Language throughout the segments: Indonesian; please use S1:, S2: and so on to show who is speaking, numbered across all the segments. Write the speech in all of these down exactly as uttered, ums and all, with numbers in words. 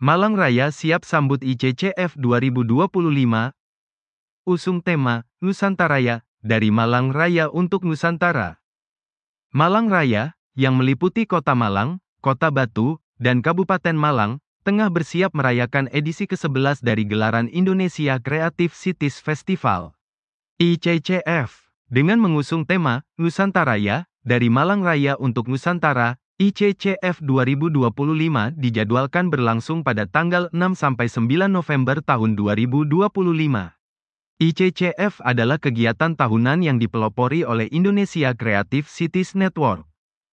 S1: Malang Raya siap sambut I C C F dua ribu dua puluh lima. Usung tema, Nusantaraya, dari Malang Raya untuk Nusantara. Malang Raya, yang meliputi Kota Malang, Kota Batu, dan Kabupaten Malang, tengah bersiap merayakan edisi kesebelas dari gelaran Indonesia Creative Cities Festival. I C C F, dengan mengusung tema, Nusantaraya, dari Malang Raya untuk Nusantara, I C C F dua ribu dua puluh lima dijadwalkan berlangsung pada tanggal enam sampai sembilan November tahun dua ribu dua puluh lima. I C C F adalah kegiatan tahunan yang dipelopori oleh Indonesia Creative Cities Network.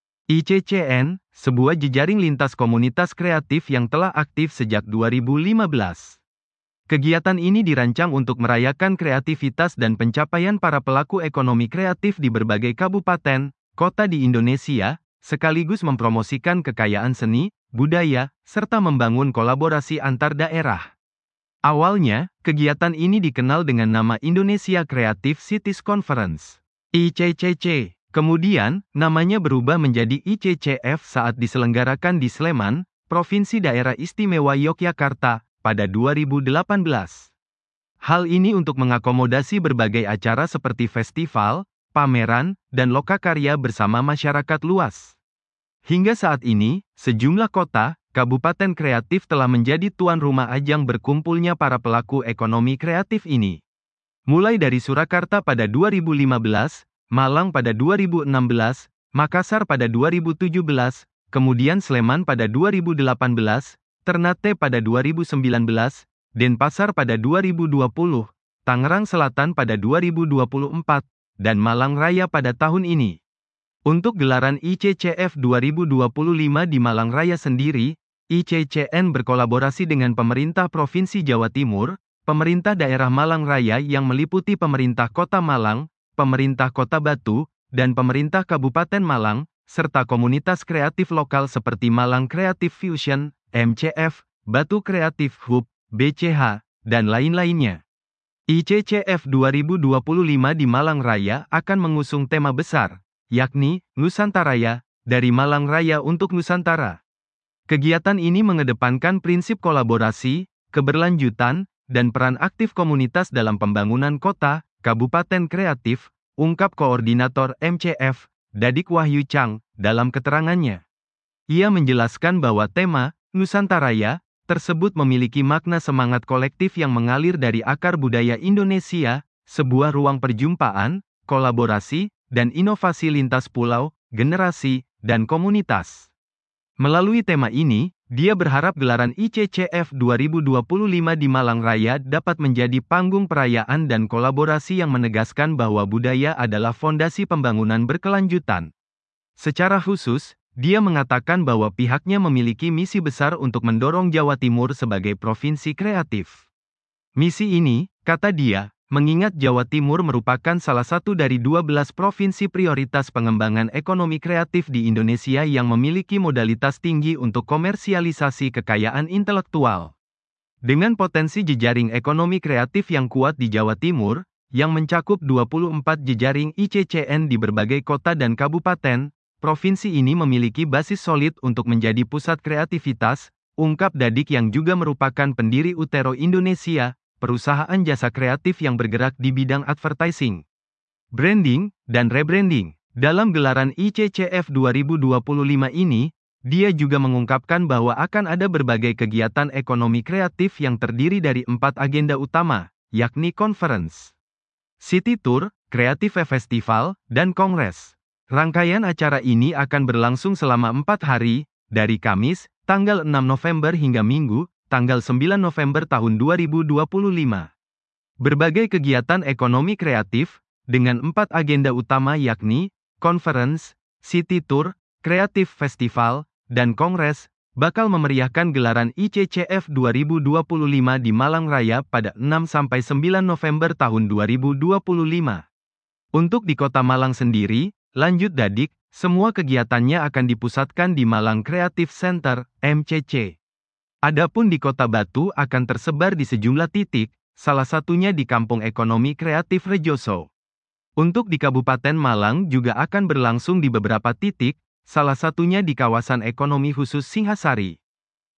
S1: I C C N, sebuah jejaring lintas komunitas kreatif yang telah aktif sejak dua ribu lima belas. Kegiatan ini dirancang untuk merayakan kreativitas dan pencapaian para pelaku ekonomi kreatif di berbagai kabupaten, kota di Indonesia, sekaligus mempromosikan kekayaan seni, budaya, serta membangun kolaborasi antar daerah. Awalnya, kegiatan ini dikenal dengan nama Indonesia Creative Cities Conference, I C C C. Kemudian, namanya berubah menjadi I C C F saat diselenggarakan di Sleman, Provinsi Daerah Istimewa Yogyakarta, pada dua ribu delapan belas. Hal ini untuk mengakomodasi berbagai acara seperti festival, pameran, dan lokakarya bersama masyarakat luas. Hingga saat ini, sejumlah kota, kabupaten kreatif telah menjadi tuan rumah ajang berkumpulnya para pelaku ekonomi kreatif ini. Mulai dari Surakarta pada dua ribu lima belas, Malang pada dua ribu enam belas, Makassar pada dua ribu tujuh belas, kemudian Sleman pada dua ribu delapan belas, Ternate pada dua ribu sembilan belas, Denpasar pada dua ribu dua puluh, Tangerang Selatan pada dua ribu dua puluh empat, dan Malang Raya pada tahun ini. Untuk gelaran I C C F dua ribu dua puluh lima di Malang Raya sendiri, I C C N berkolaborasi dengan pemerintah Provinsi Jawa Timur, pemerintah daerah Malang Raya yang meliputi pemerintah Kota Malang, pemerintah Kota Batu, dan pemerintah Kabupaten Malang, serta komunitas kreatif lokal seperti Malang Creative Fusion, M C F, Batu Creative Hub, B C H, dan lain-lainnya. I C C F dua ribu dua puluh lima di Malang Raya akan mengusung tema besar, yakni Nusantaraya, dari Malang Raya untuk Nusantara. Kegiatan ini mengedepankan prinsip kolaborasi, keberlanjutan, dan peran aktif komunitas dalam pembangunan kota, kabupaten kreatif, ungkap Koordinator M C F, Dadik Wahyu Chang, dalam keterangannya. Ia menjelaskan bahwa tema, Nusantaraya, tersebut memiliki makna semangat kolektif yang mengalir dari akar budaya Indonesia, sebuah ruang perjumpaan, kolaborasi, dan inovasi lintas pulau, generasi, dan komunitas. Melalui tema ini, dia berharap gelaran I C C F dua ribu dua puluh lima di Malang Raya dapat menjadi panggung perayaan dan kolaborasi yang menegaskan bahwa budaya adalah fondasi pembangunan berkelanjutan. Secara khusus, dia mengatakan bahwa pihaknya memiliki misi besar untuk mendorong Jawa Timur sebagai provinsi kreatif. Misi ini, kata dia, mengingat Jawa Timur merupakan salah satu dari dua belas provinsi prioritas pengembangan ekonomi kreatif di Indonesia yang memiliki modalitas tinggi untuk komersialisasi kekayaan intelektual. Dengan potensi jejaring ekonomi kreatif yang kuat di Jawa Timur, yang mencakup dua puluh empat jejaring I C C N di berbagai kota dan kabupaten, provinsi ini memiliki basis solid untuk menjadi pusat kreativitas, ungkap Dadik yang juga merupakan pendiri Utero Indonesia, perusahaan jasa kreatif yang bergerak di bidang advertising, branding, dan rebranding. Dalam gelaran I C C F dua ribu dua puluh lima ini, dia juga mengungkapkan bahwa akan ada berbagai kegiatan ekonomi kreatif yang terdiri dari empat agenda utama, yakni conference, city tour, creative festival, dan kongres. Rangkaian acara ini akan berlangsung selama empat hari, dari Kamis, tanggal enam November hingga Minggu, tanggal sembilan November tahun dua ribu dua puluh lima. Berbagai kegiatan ekonomi kreatif, dengan empat agenda utama yakni, conference, city tour, creative festival, dan kongres, bakal memeriahkan gelaran I C C F dua ribu dua puluh lima di Malang Raya pada enam sampai sembilan November tahun dua ribu dua puluh lima. Untuk di Kota Malang sendiri, lanjut Dadik, semua kegiatannya akan dipusatkan di Malang Creative Center, M C C. Adapun di Kota Batu akan tersebar di sejumlah titik, salah satunya di Kampung Ekonomi Kreatif Rejoso. Untuk di Kabupaten Malang juga akan berlangsung di beberapa titik, salah satunya di kawasan ekonomi khusus Singhasari.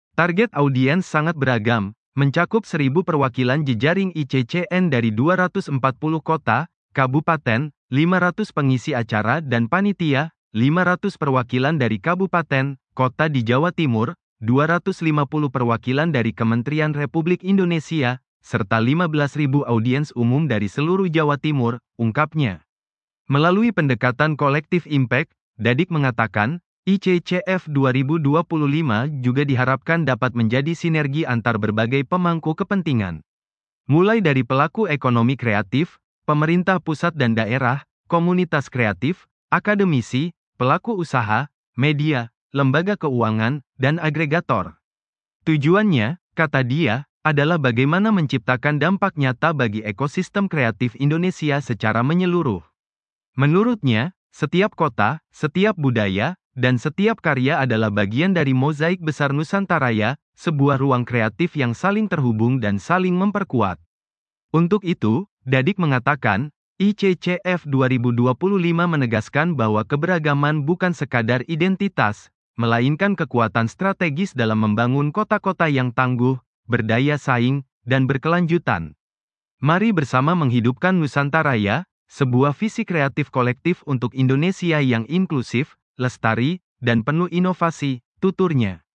S1: Target audiens sangat beragam, mencakup seribu perwakilan jejaring I C C N dari dua ratus empat puluh kota, kabupaten, lima ratus pengisi acara dan panitia, lima ratus perwakilan dari kabupaten, kota di Jawa Timur, dua ratus lima puluh perwakilan dari Kementerian Republik Indonesia, serta lima belas ribu audiens umum dari seluruh Jawa Timur, ungkapnya. Melalui pendekatan kolektif impact, Dadik mengatakan, I C C F dua ribu dua puluh lima juga diharapkan dapat menjadi sinergi antar berbagai pemangku kepentingan. Mulai dari pelaku ekonomi kreatif, pemerintah pusat dan daerah, komunitas kreatif, akademisi, pelaku usaha, media, lembaga keuangan, dan agregator. Tujuannya, kata dia, adalah bagaimana menciptakan dampak nyata bagi ekosistem kreatif Indonesia secara menyeluruh. Menurutnya, setiap kota, setiap budaya, dan setiap karya adalah bagian dari mozaik besar Nusantaraya, sebuah ruang kreatif yang saling terhubung dan saling memperkuat. Untuk itu, Dadik mengatakan, I C C F dua ribu dua puluh lima menegaskan bahwa keberagaman bukan sekadar identitas, melainkan kekuatan strategis dalam membangun kota-kota yang tangguh, berdaya saing, dan berkelanjutan. Mari bersama menghidupkan Nusantaraya, sebuah visi kreatif kolektif untuk Indonesia yang inklusif, lestari, dan penuh inovasi, tuturnya.